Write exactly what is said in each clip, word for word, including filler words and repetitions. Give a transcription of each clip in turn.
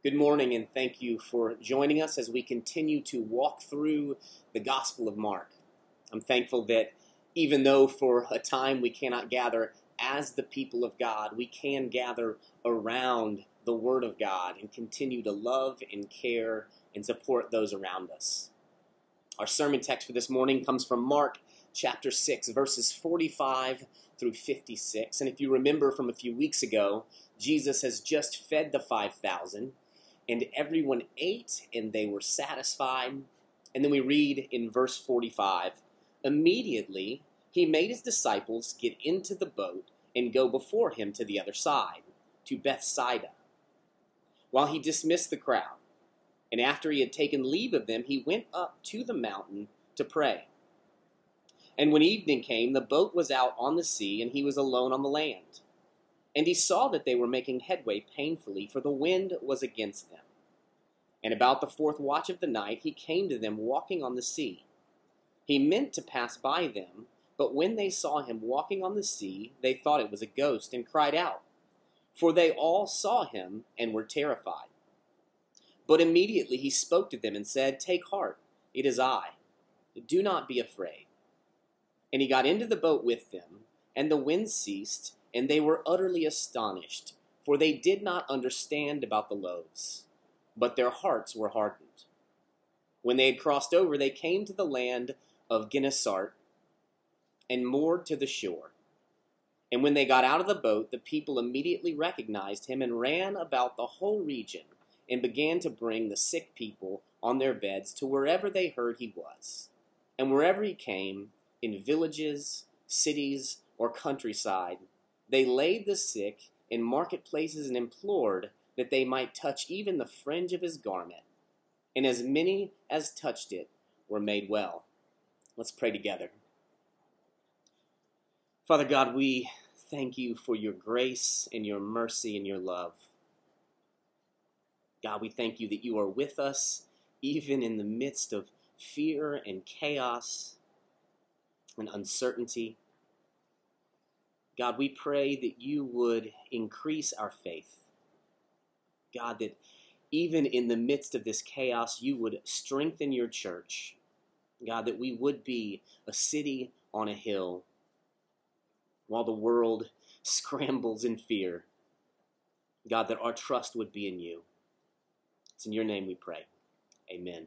Good morning, and thank you for joining us as we continue to walk through the Gospel of Mark. I'm thankful that even though for a time we cannot gather as the people of God, we can gather around the Word of God and continue to love and care and support those around us. Our sermon text for this morning comes from Mark chapter six, verses forty-five through fifty-six. And if you remember from a few weeks ago, Jesus has just fed the five thousand. And everyone ate, and they were satisfied. And then we read in verse forty-five, immediately he made his disciples get into the boat and go before him to the other side, to Bethsaida, while he dismissed the crowd. And after he had taken leave of them, he went up to the mountain to pray. And when evening came, the boat was out on the sea, and he was alone on the land. And he saw that they were making headway painfully, for the wind was against them. And about the fourth watch of the night, he came to them walking on the sea. He meant to pass by them, but when they saw him walking on the sea, they thought it was a ghost, and cried out. For they all saw him and were terrified. But immediately he spoke to them and said, Take heart, it is I. Do not be afraid. And he got into the boat with them, and the wind ceased, and they were utterly astonished, for they did not understand about the loaves, but their hearts were hardened. When they had crossed over, they came to the land of Gennesaret and moored to the shore. And when they got out of the boat, the people immediately recognized him and ran about the whole region and began to bring the sick people on their beds to wherever they heard he was. And wherever he came, in villages, cities, or countryside, they laid the sick in marketplaces and implored that they might touch even the fringe of his garment. And as many as touched it were made well. Let's pray together. Father God, we thank you for your grace and your mercy and your love. God, we thank you that you are with us even in the midst of fear and chaos and uncertainty. God, we pray that you would increase our faith. God, that even in the midst of this chaos, you would strengthen your church. God, that we would be a city on a hill while the world scrambles in fear. God, that our trust would be in you. It's in your name we pray. Amen.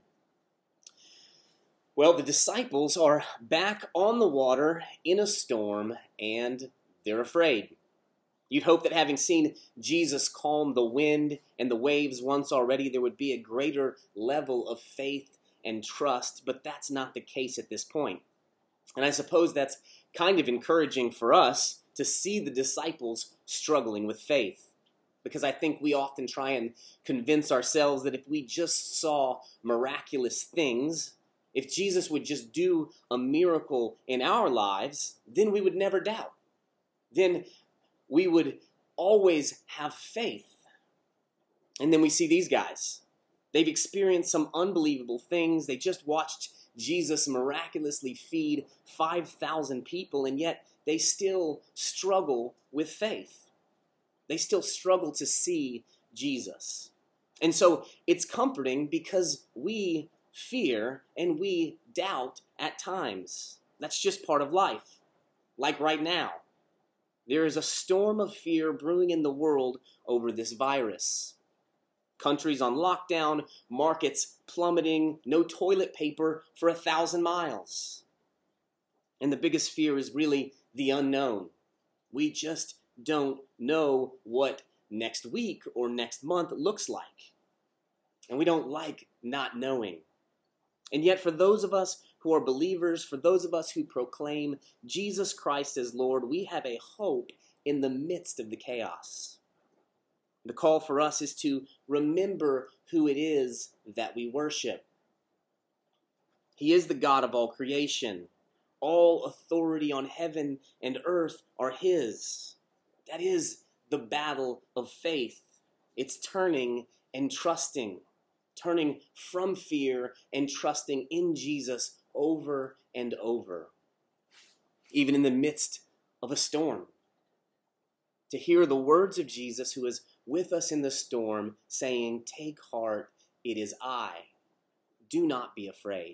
Well, the disciples are back on the water in a storm, and they're afraid. You'd hope that having seen Jesus calm the wind and the waves once already, there would be a greater level of faith and trust, but that's not the case at this point. And I suppose that's kind of encouraging for us to see the disciples struggling with faith, because I think we often try and convince ourselves that if we just saw miraculous things, if Jesus would just do a miracle in our lives, then we would never doubt. Then we would always have faith. And then we see these guys. They've experienced some unbelievable things. They just watched Jesus miraculously feed five thousand people, and yet they still struggle with faith. They still struggle to see Jesus. And so it's comforting because we fear and we doubt at times. That's just part of life. Like right now. There is a storm of fear brewing in the world over this virus. Countries on lockdown, markets plummeting, no toilet paper for a thousand miles. And the biggest fear is really the unknown. We just don't know what next week or next month looks like. And we don't like not knowing. And yet for those of us who are believers, for those of us who proclaim Jesus Christ as Lord, we have a hope in the midst of the chaos. The call for us is to remember who it is that we worship. He is the God of all creation. All authority on heaven and earth are his. That is the battle of faith. It's turning and trusting. Turning from fear and trusting in Jesus over and over, even in the midst of a storm. To hear the words of Jesus, who has with us in the storm, saying, "Take heart, it is I. Do not be afraid."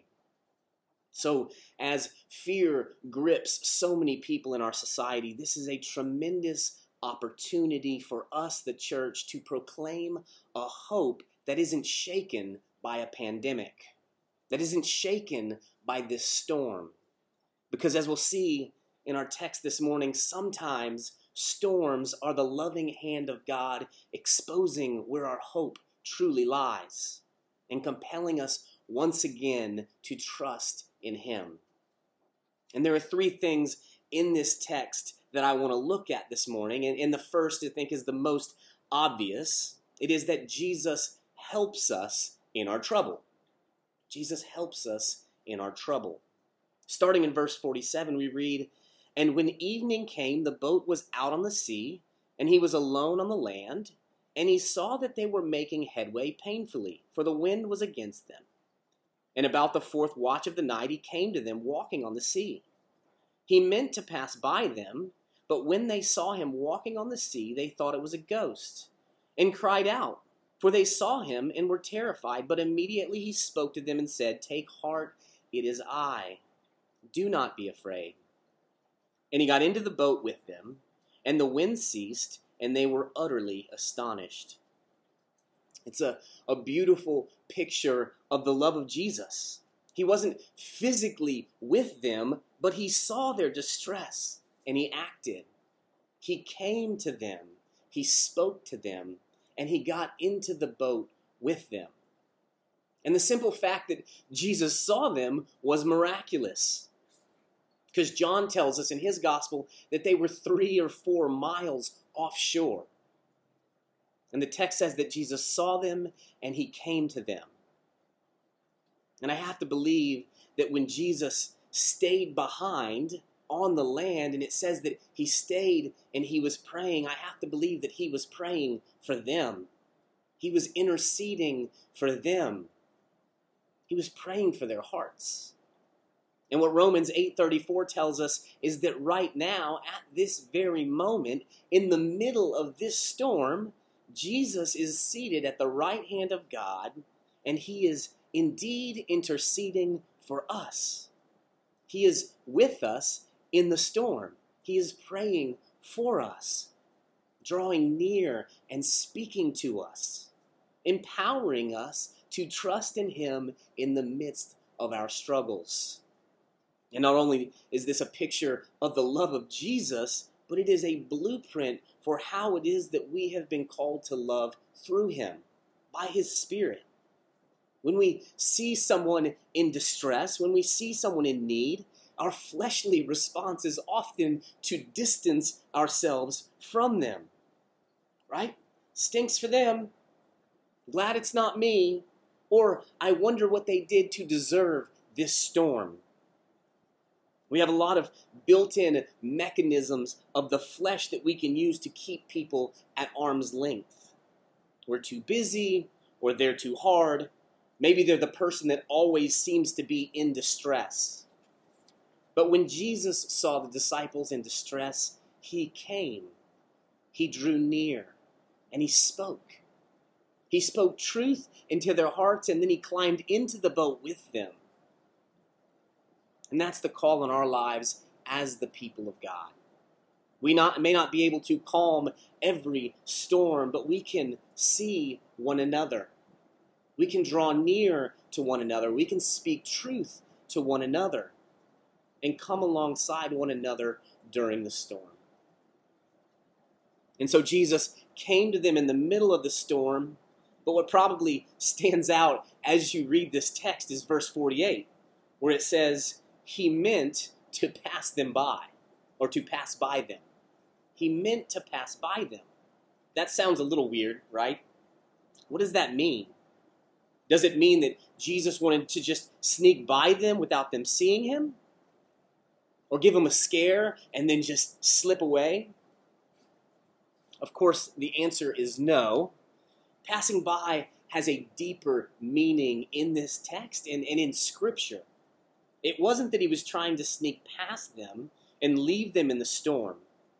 So as fear grips so many people in our society, this is a tremendous opportunity for us, the church, to proclaim a hope that isn't shaken by a pandemic, that isn't shaken by this storm. Because as we'll see in our text this morning, sometimes storms are the loving hand of God exposing where our hope truly lies and compelling us once again to trust in Him. And there are three things in this text that I want to look at this morning. And, and the first, I think, is the most obvious. It is that Jesus helps us in our trouble. Jesus helps us in our trouble. Starting in verse forty-seven, we read, "And when evening came, the boat was out on the sea, and he was alone on the land, and he saw that they were making headway painfully, for the wind was against them. And about the fourth watch of the night he came to them walking on the sea. He meant to pass by them, but when they saw him walking on the sea, they thought it was a ghost, and cried out, for they saw him and were terrified. But immediately he spoke to them and said, 'Take heart, it is I. Do not be afraid.' And he got into the boat with them, and the wind ceased, and they were utterly astonished." It's a, a beautiful picture of the love of Jesus. He wasn't physically with them, but he saw their distress, and he acted. He came to them, he spoke to them, and he got into the boat with them. And the simple fact that Jesus saw them was miraculous. Because John tells us in his gospel that they were three or four miles offshore. And the text says that Jesus saw them and he came to them. And I have to believe that when Jesus stayed behind on the land, and it says that he stayed and he was praying, I have to believe that he was praying for them. He was interceding for them. He was praying for their hearts. And what Romans eight thirty-four tells us is that right now, at this very moment, in the middle of this storm, Jesus is seated at the right hand of God, and he is indeed interceding for us. He is with us in the storm. He is praying for us, drawing near and speaking to us, empowering us to trust in him in the midst of our struggles. And not only is this a picture of the love of Jesus, but it is a blueprint for how it is that we have been called to love through him, by his Spirit. When we see someone in distress, when we see someone in need, our fleshly response is often to distance ourselves from them. Right? Stinks for them. Glad it's not me. Or I wonder what they did to deserve this storm. We have a lot of built-in mechanisms of the flesh that we can use to keep people at arm's length. We're too busy, or they're too hard. Maybe they're the person that always seems to be in distress. But when Jesus saw the disciples in distress, he came, he drew near, and he spoke. He spoke truth into their hearts, and then he climbed into the boat with them. And that's the call in our lives as the people of God. We not, may not be able to calm every storm, but we can see one another. We can draw near to one another. We can speak truth to one another and come alongside one another during the storm. And so Jesus came to them in the middle of the storm, but what probably stands out as you read this text is verse forty-eight, where it says, he meant to pass them by, or to pass by them. He meant to pass by them. That sounds a little weird, right? What does that mean? Does it mean that Jesus wanted to just sneak by them without them seeing him? Or give them a scare and then just slip away? Of course, the answer is no. Passing by has a deeper meaning in this text and, and in Scripture. It wasn't that he was trying to sneak past them and leave them in the storm.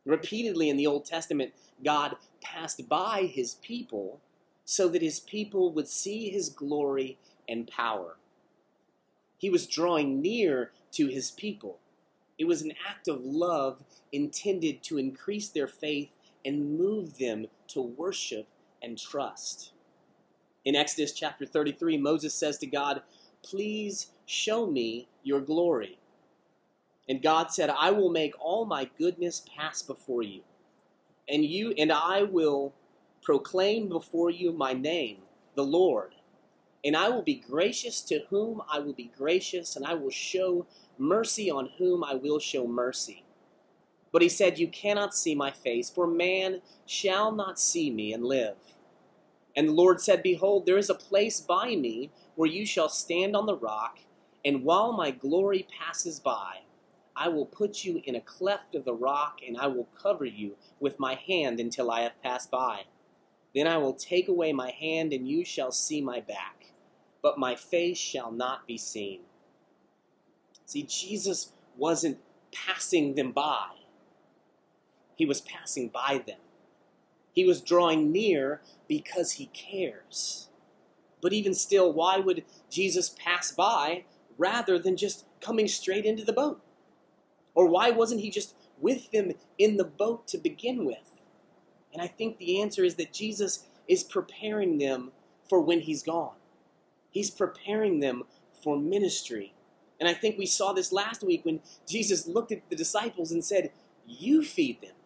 Repeatedly in the Old Testament, God passed by his people so that his people would see his glory and power. He was drawing near to his people. It was an act of love intended to increase their faith and move them to worship and trust. In Exodus chapter thirty-three, Moses says to God, "Please show me your glory." And God said, "I will make all my goodness pass before you, and you and I will proclaim before you my name, the Lord. And I will be gracious to whom I will be gracious, and I will show mercy on whom I will show mercy." But he said, "You cannot see my face, for man shall not see me and live." And the Lord said, "Behold, there is a place by me where you shall stand on the rock, and while my glory passes by, I will put you in a cleft of the rock, and I will cover you with my hand until I have passed by. Then I will take away my hand, and you shall see my back, but my face shall not be seen." See, Jesus wasn't passing them by. He was passing by them. He was drawing near because he cares. But even still, why would Jesus pass by rather than just coming straight into the boat? Or why wasn't he just with them in the boat to begin with? And I think the answer is that Jesus is preparing them for when he's gone. He's preparing them for ministry. And I think we saw this last week when Jesus looked at the disciples and said, "You feed them.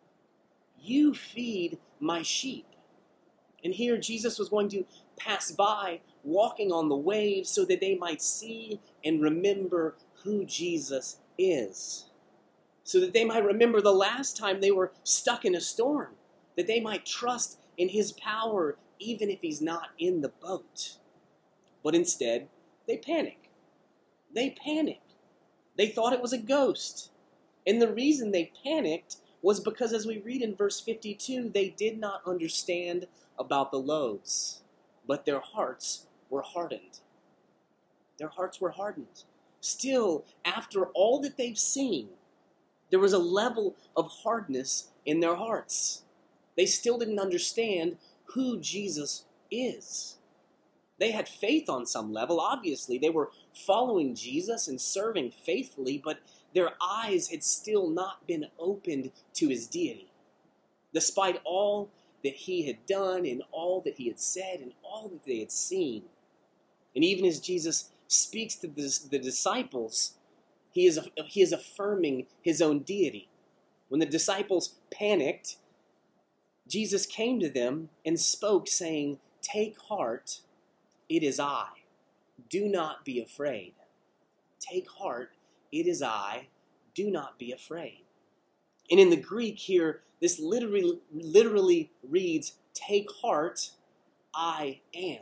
You feed my sheep." And here Jesus was going to pass by, walking on the waves so that they might see and remember who Jesus is. So that they might remember the last time they were stuck in a storm. That they might trust in his power even if he's not in the boat. But instead, they panic. They panic. They thought it was a ghost. And the reason they panicked was because, as we read in verse fifty-two, they did not understand about the loaves, but their hearts were hardened. Their hearts were hardened. Still, after all that they've seen, there was a level of hardness in their hearts. They still didn't understand who Jesus is. They had faith on some level, obviously. They were following Jesus and serving faithfully, but their eyes had still not been opened to his deity. Despite all that he had done and all that he had said and all that they had seen. And even as Jesus speaks to the, the disciples, he is, he is affirming his own deity. When the disciples panicked, Jesus came to them and spoke, saying, "Take heart, it is I. Do not be afraid. Take heart, it is I. Do not be afraid." And in the Greek here, this literally, literally reads, "Take heart, I am."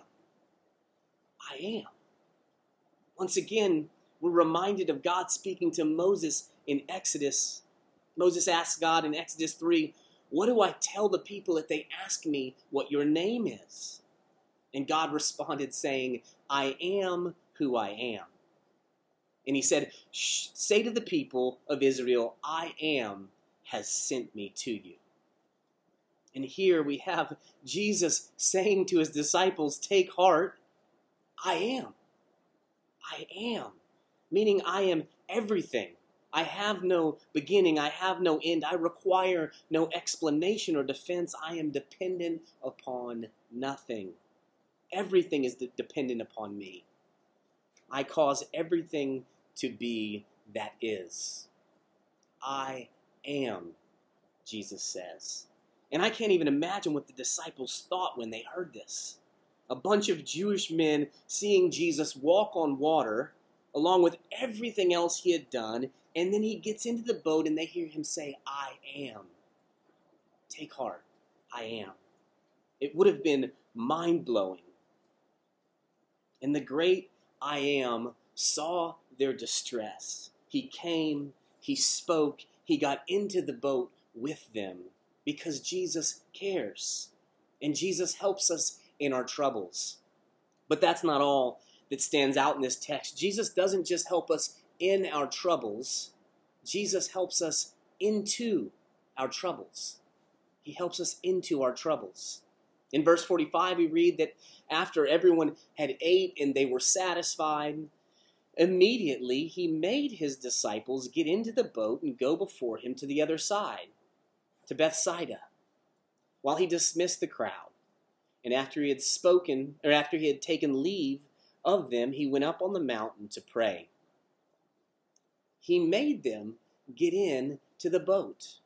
I am. Once again, we're reminded of God speaking to Moses in Exodus. Moses asks God in Exodus three, "What do I tell the people if they ask me what your name is?" And God responded saying, "I am who I am." And he said, "Say to the people of Israel, I am has sent me to you." And here we have Jesus saying to his disciples, "Take heart, I am. I am." Meaning I am everything. I have no beginning. I have no end. I require no explanation or defense. I am dependent upon nothing. Everything is de- dependent upon me. I cause everything to be that is. I am, Jesus says. And I can't even imagine what the disciples thought when they heard this. A bunch of Jewish men seeing Jesus walk on water, along with everything else he had done, and then he gets into the boat and they hear him say, "I am. Take heart, I am." It would have been mind-blowing. And the great I am saw their distress. He came, he spoke, he got into the boat with them because Jesus cares. And Jesus helps us in our troubles. But that's not all that stands out in this text. Jesus doesn't just help us in our troubles. Jesus helps us into our troubles. He helps us into our troubles. In verse forty-five, we read that after everyone had ate and they were satisfied, immediately he made his disciples get into the boat and go before him to the other side, to Bethsaida, while he dismissed the crowd. And after he had spoken, or after he had taken leave of them, he went up on the mountain to pray. He made them get in to the boat.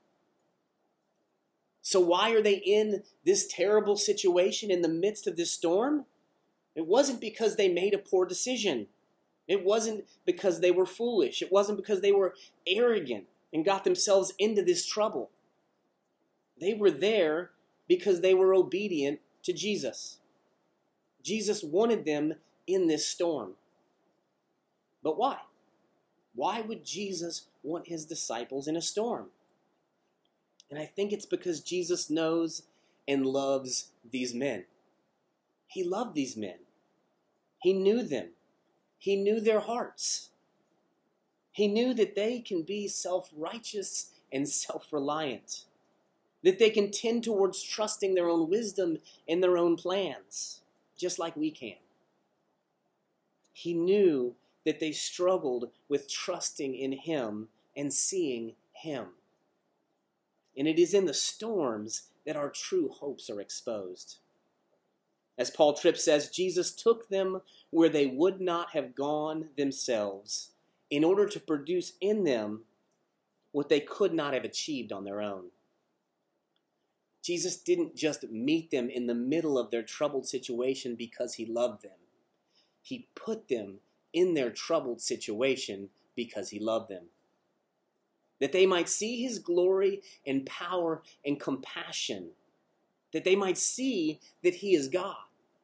So why are they in this terrible situation in the midst of this storm? It wasn't because they made a poor decision. It wasn't because they were foolish. It wasn't because they were arrogant and got themselves into this trouble. They were there because they were obedient to Jesus. Jesus wanted them in this storm. But why? Why would Jesus want his disciples in a storm? And I think it's because Jesus knows and loves these men. He loved these men. He knew them. He knew their hearts. He knew that they can be self-righteous and self-reliant, that they can tend towards trusting their own wisdom and their own plans, just like we can. He knew that they struggled with trusting in him and seeing him. And it is in the storms that our true hopes are exposed. As Paul Tripp says, Jesus took them where they would not have gone themselves in order to produce in them what they could not have achieved on their own. Jesus didn't just meet them in the middle of their troubled situation because he loved them. He put them in their troubled situation because he loved them, that they might see his glory and power and compassion, that they might see that he is God.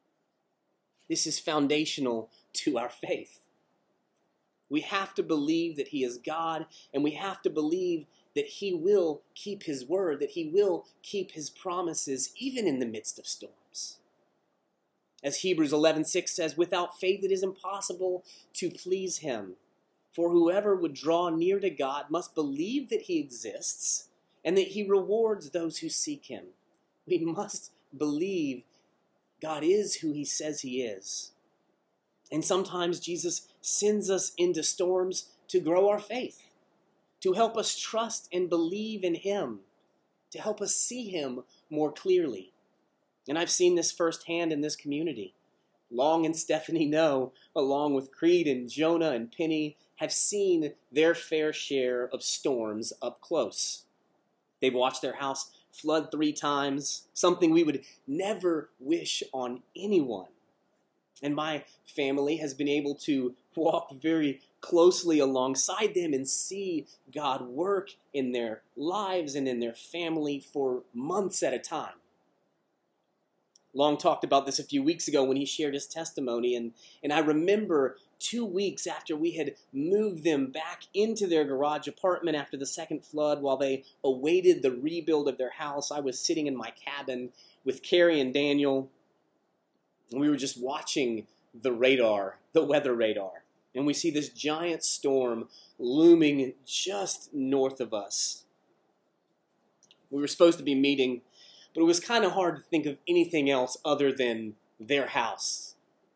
This is foundational to our faith. We have to believe that he is God, and we have to believe that he will keep his word, that he will keep his promises, even in the midst of storms. As Hebrews eleven six says, without faith it is impossible to please him. For whoever would draw near to God must believe that he exists and that he rewards those who seek him. We must believe God is who he says he is. And sometimes Jesus sends us into storms to grow our faith, to help us trust and believe in him, to help us see him more clearly. And I've seen this firsthand in this community. Long and Stephanie know, along with Creed and Jonah and Penny, have seen their fair share of storms up close. They've watched their house flood three times, something we would never wish on anyone. And my family has been able to walk very closely alongside them and see God work in their lives and in their family for months at a time. Long talked about this a few weeks ago when he shared his testimony, and, and I remember two weeks after we had moved them back into their garage apartment after the second flood, while they awaited the rebuild of their house, I was sitting in my cabin with Carrie and Daniel, and we were just watching the radar, the weather radar, and we see this giant storm looming just north of us. We were supposed to be meeting, but it was kind of hard to think of anything else other than their house.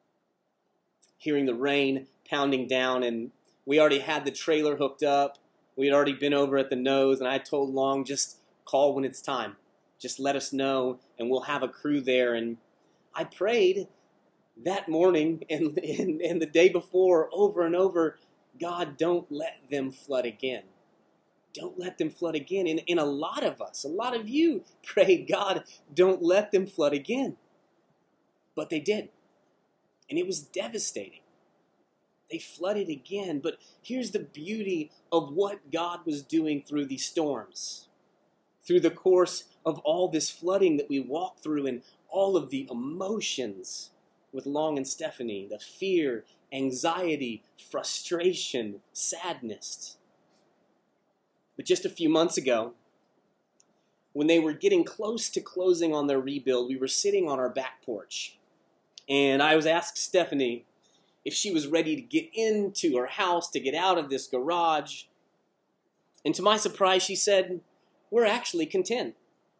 Hearing the rain pounding down, and we already had the trailer hooked up. We had already been over at the nose, and I told Long, just call when it's time. Just let us know, and we'll have a crew there. And I prayed that morning and, and, and the day before over and over, God, don't let them flood again. Don't let them flood again. And, and a lot of us, a lot of you prayed, God, don't let them flood again. But they did. And it was devastating. They flooded again. But here's the beauty of what God was doing through these storms. Through the course of all this flooding that we walked through and all of the emotions with Long and Stephanie, the fear, anxiety, frustration, sadness. But just a few months ago, when they were getting close to closing on their rebuild, we were sitting on our back porch. And I was asked Stephanie if she was ready to get into her house, to get out of this garage. And to my surprise, she said, we're actually content.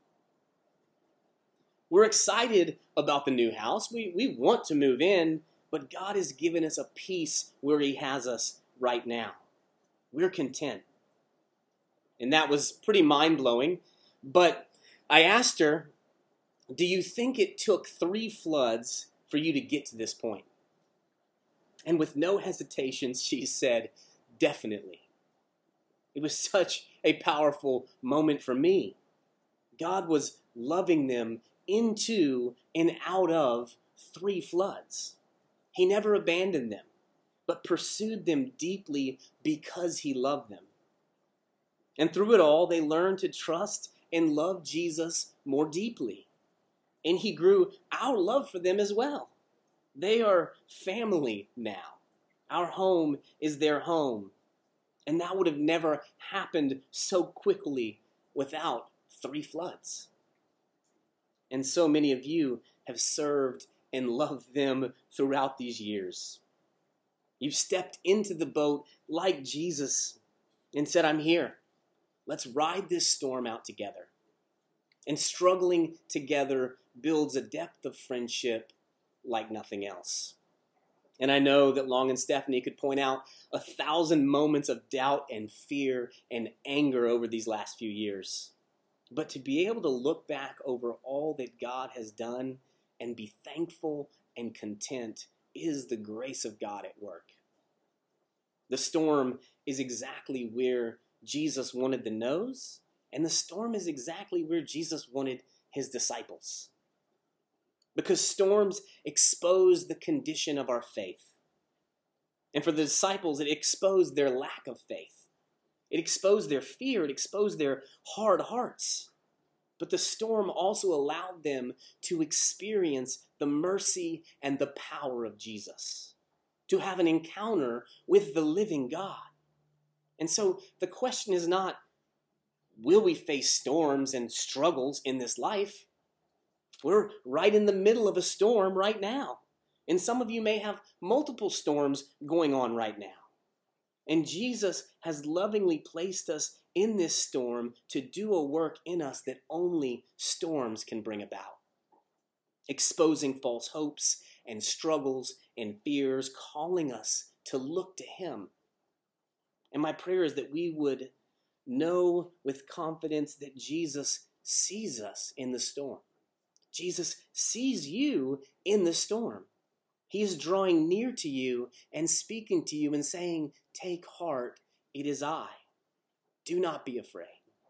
We're excited about the new house. We, we want to move in, but God has given us a peace where he has us right now. We're content. And that was pretty mind-blowing. But I asked her, do you think it took three floods for you to get to this point? And with no hesitation, she said, definitely. It was such a powerful moment for me. God was loving them into and out of three floods. He never abandoned them, but pursued them deeply because he loved them. And through it all, they learned to trust and love Jesus more deeply. And he grew our love for them as well. They are family now. Our home is their home. And that would have never happened so quickly without three floods. And so many of you have served and loved them throughout these years. You've stepped into the boat like Jesus and said, I'm here. Let's ride this storm out together. And struggling together builds a depth of friendship like nothing else. And I know that Long and Stephanie could point out a thousand moments of doubt and fear and anger over these last few years. But to be able to look back over all that God has done and be thankful and content is the grace of God at work. The storm is exactly where Jesus wanted the nose, and the storm is exactly where Jesus wanted his disciples. Because storms expose the condition of our faith. And for the disciples, it exposed their lack of faith. It exposed their fear. It exposed their hard hearts. But the storm also allowed them to experience the mercy and the power of Jesus, to have an encounter with the living God. And so the question is not, will we face storms and struggles in this life? We're right in the middle of a storm right now. And some of you may have multiple storms going on right now. And Jesus has lovingly placed us in this storm to do a work in us that only storms can bring about. Exposing false hopes and struggles and fears, calling us to look to him. And my prayer is that we would know with confidence that Jesus sees us in the storm. Jesus sees you in the storm. He is drawing near to you and speaking to you and saying, take heart, it is I. Do not be afraid.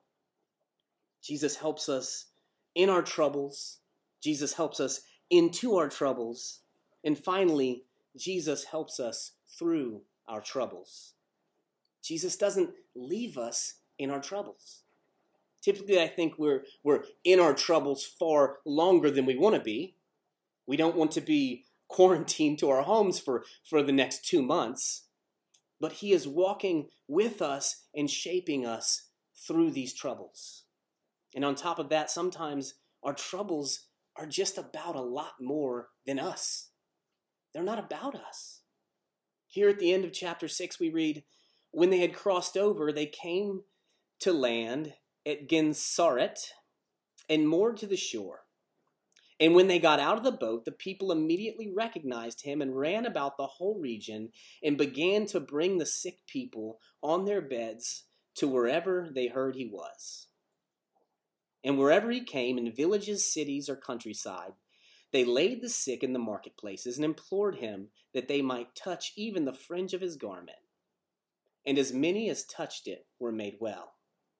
Jesus helps us in our troubles. Jesus helps us into our troubles. And finally, Jesus helps us through our troubles. Jesus doesn't leave us in our troubles. Typically, I think we're, we're in our troubles far longer than we want to be. We don't want to be quarantined to our homes for, for the next two months. But he is walking with us and shaping us through these troubles. And on top of that, sometimes our troubles are just about a lot more than us. They're not about us. Here at the end of chapter six, we read, when they had crossed over, they came to land at Gennesaret and moored to the shore. And when they got out of the boat, the people immediately recognized him and ran about the whole region and began to bring the sick people on their beds to wherever they heard he was. And wherever he came, in villages, cities, or countryside, they laid the sick in the marketplaces and implored him that they might touch even the fringe of his garment. And as many as touched it were made well.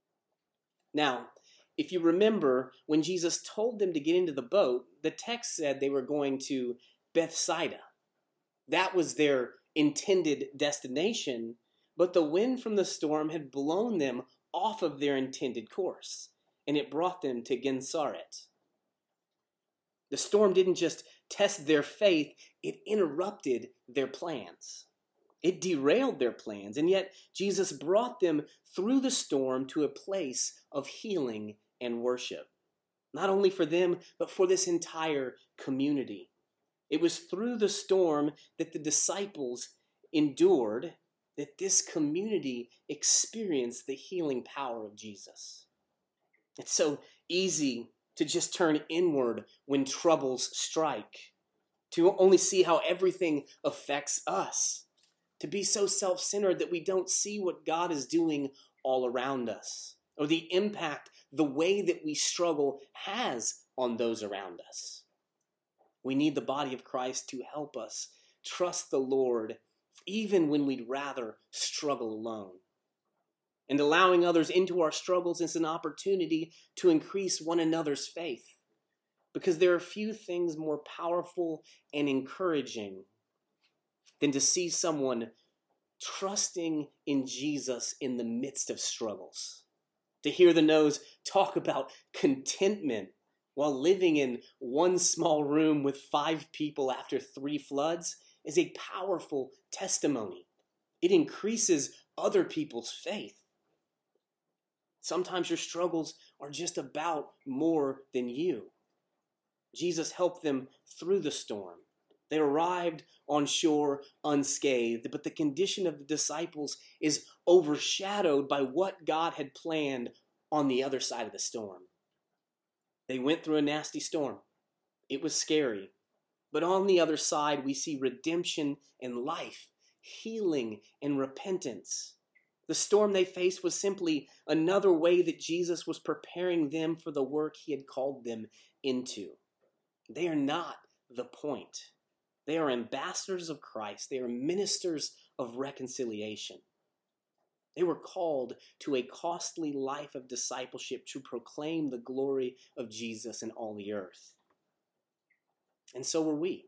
Now, if you remember, when Jesus told them to get into the boat, the text said they were going to Bethsaida. That was their intended destination, but the wind from the storm had blown them off of their intended course, and it brought them to Gennesaret. The storm didn't just test their faith, it interrupted their plans. It derailed their plans, and yet Jesus brought them through the storm to a place of healing and worship. Not only for them, but for this entire community. It was through the storm that the disciples endured that this community experienced the healing power of Jesus. It's so easy to just turn inward when troubles strike, to only see how everything affects us, to be so self-centered that we don't see what God is doing all around us, or the impact the way that we struggle has on those around us. We need the body of Christ to help us trust the Lord even when we'd rather struggle alone. And allowing others into our struggles is an opportunity to increase one another's faith, because there are few things more powerful and encouraging than to see someone trusting in Jesus in the midst of struggles. To hear the Noes talk about contentment while living in one small room with five people after three floods is a powerful testimony. It increases other people's faith. Sometimes your struggles are just about more than you. Jesus helped them through the storm. They arrived on shore unscathed, but the condition of the disciples is overshadowed by what God had planned on the other side of the storm. They went through a nasty storm. It was scary. But on the other side, we see redemption and life, healing and repentance. The storm they faced was simply another way that Jesus was preparing them for the work he had called them into. They are not the point. They are ambassadors of Christ. They are ministers of reconciliation. They were called to a costly life of discipleship to proclaim the glory of Jesus in all the earth. And so were we.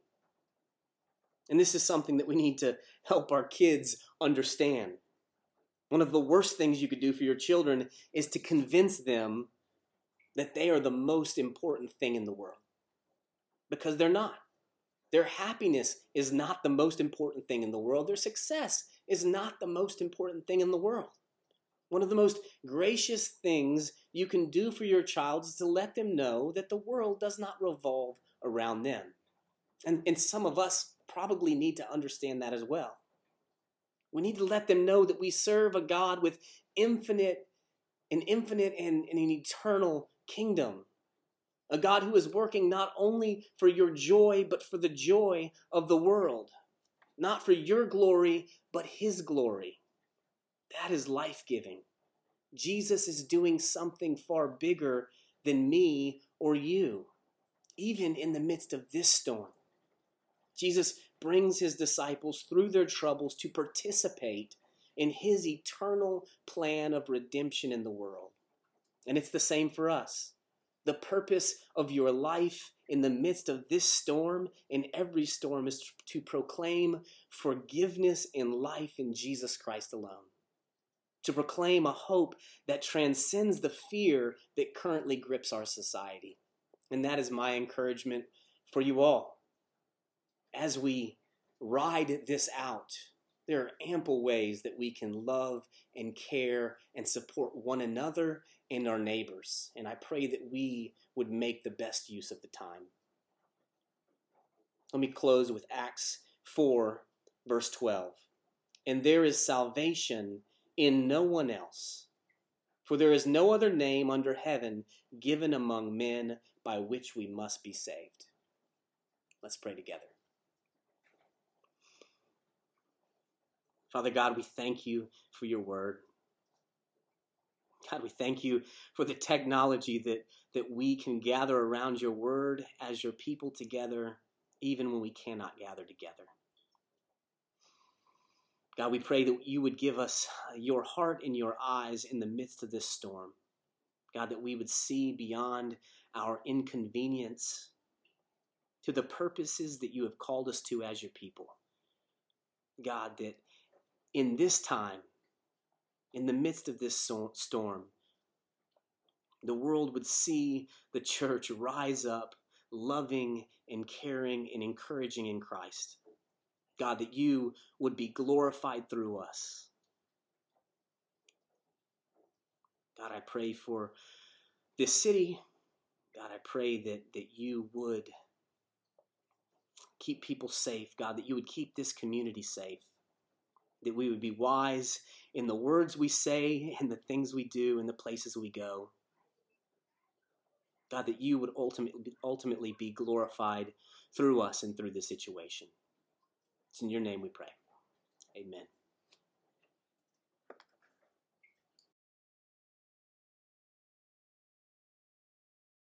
And this is something that we need to help our kids understand. One of the worst things you could do for your children is to convince them that they are the most important thing in the world. Because they're not. Their happiness is not the most important thing in the world. Their success is not the most important thing in the world. One of the most gracious things you can do for your child is to let them know that the world does not revolve around them. And, and some of us probably need to understand that as well. We need to let them know that we serve a God with infinite, an infinite and, and an eternal kingdom. A God who is working not only for your joy, but for the joy of the world. Not for your glory, but his glory. That is life-giving. Jesus is doing something far bigger than me or you, even in the midst of this storm. Jesus brings his disciples through their troubles to participate in his eternal plan of redemption in the world. And it's the same for us. The purpose of your life in the midst of this storm, in every storm, is to proclaim forgiveness and life in Jesus Christ alone. To proclaim a hope that transcends the fear that currently grips our society. And that is my encouragement for you all. As we ride this out, there are ample ways that we can love and care and support one another and our neighbors. And I pray that we would make the best use of the time. Let me close with Acts four, verse twelve. And there is salvation in no one else, for there is no other name under heaven given among men by which we must be saved. Let's pray together. Father God, we thank you for your word. God, we thank you for the technology that, that we can gather around your word as your people together, even when we cannot gather together. God, we pray that you would give us your heart and your eyes in the midst of this storm. God, that we would see beyond our inconvenience to the purposes that you have called us to as your people. God, that in this time, in the midst of this storm, the world would see the church rise up, loving and caring and encouraging in Christ. God, that you would be glorified through us. God, I pray for this city. God, I pray that, that you would keep people safe. God, that you would keep this community safe. That we would be wise in the words we say and the things we do and the places we go. God, that you would ultimately, ultimately be glorified through us and through the situation. It's in your name we pray. Amen.